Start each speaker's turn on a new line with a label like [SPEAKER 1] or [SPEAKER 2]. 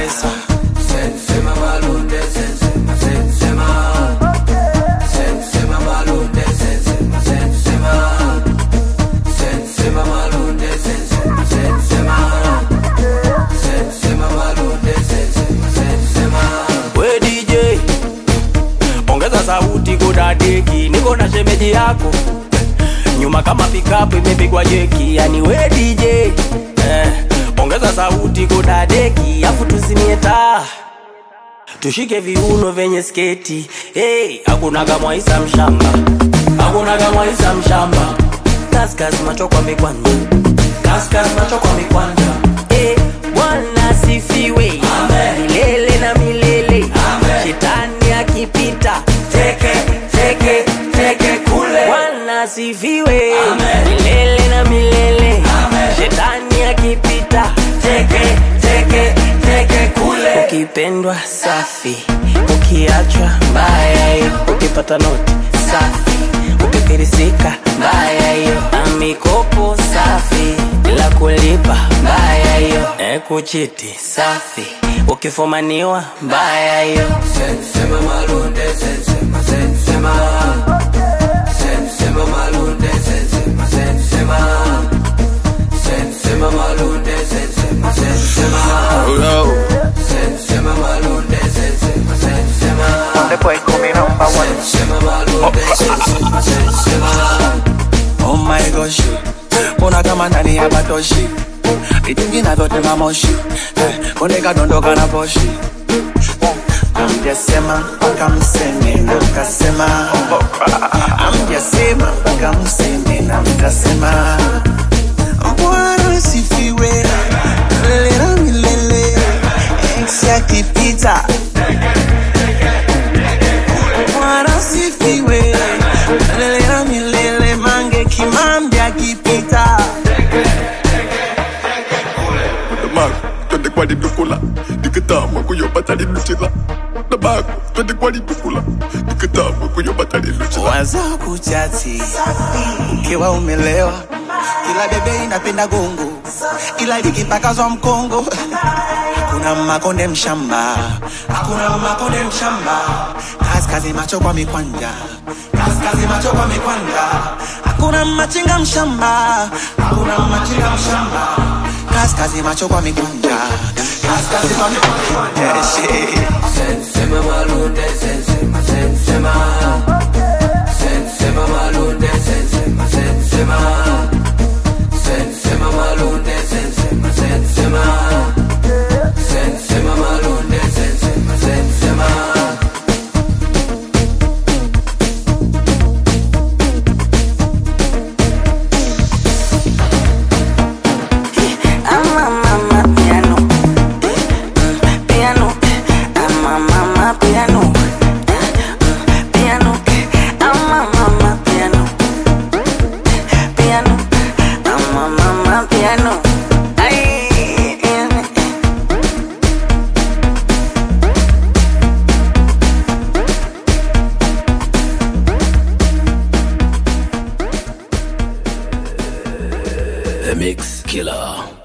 [SPEAKER 1] pesa.
[SPEAKER 2] Sensema malunde, sensema, sensema. Sensema malunde, sensema, sensema. Sensema malunde, sensema, sensema. Sensema malunde, sensema, sensema.
[SPEAKER 1] We DJ, ongeza sauti kudadeki, niko na shemeji yako. Nyuma kama pick-up imepigwa jeki, yani we DJ. Ongeza sauti kudadeki, afu tuzimie taa. Tushike viuno venye sketi. Hey, hakunaga Mwaisa mshamba. Hakunaga Mwaisa mshamba. Kaskas macho kwa mikwanja. Kaskas macho kwa mikwanja. Hey, Bwana sifiwe. Amen. Milele na milele. Amen. Shetani akipita, teke, teke, teke kule. Bwana sifiwe. Amen. Milele na milele. Amen. Shetani akipita, teke, teke, teke kule. Ukipendwa safi, ukiachwa mbaya hiyo. Ukipata noti safi, ukifirisika mbaya hiyo. Amikopo safi, bila kulipa mbaya hiyo. Kuchiti safi, ukifumaniwa mbaya hiyo.
[SPEAKER 2] Sensema malunde, sensema, sensema. Sensema malunde, sensema, sensema. Sensema malunde, sensema, sensema. Sensema malunde, sensema, sensema.
[SPEAKER 3] The boy coming number one.
[SPEAKER 2] Sensema malunde, sensema, sensema.
[SPEAKER 3] Oh my gosh, mbona kama ndani ya batoshi, itingina zote mamoshi, koneka dondoka na poshi. Amjasema mpaka mseme na mkasema. Amjasema mpaka mseme na mkasema. Bwana sifiwe, milele na milele. Ex yakipita, Bwana sifiwe, milele na milele. Mange Kimambi akipita.
[SPEAKER 4] Twende kwa lidukula, nikitama kuyopata liluchila. Nabako, twende kwa lidukula, nikitama kuyopata liluchila.
[SPEAKER 3] Waza kuchati, ukiwa umelewa, ila bebe inapenda gongo, ila likipakazwa mkongo. Hakuna makonde mshamba, hakuna makonde mshamba. Kaskazi macho kwa mikwanja, kaskazi macho kwa mikwanja. Hakuna machinga mshamba, hakuna machinga mshamba. Kaskazi macho kwa mikwanja, kaskazi kwa mikwanja.
[SPEAKER 2] Sensema malunde, sensema, sensema. Sensema malunde, sensema, sensema. Sensema malunde, sensema, sensema. Sensema malunde, sensema, sensema.
[SPEAKER 1] The Mix Killer.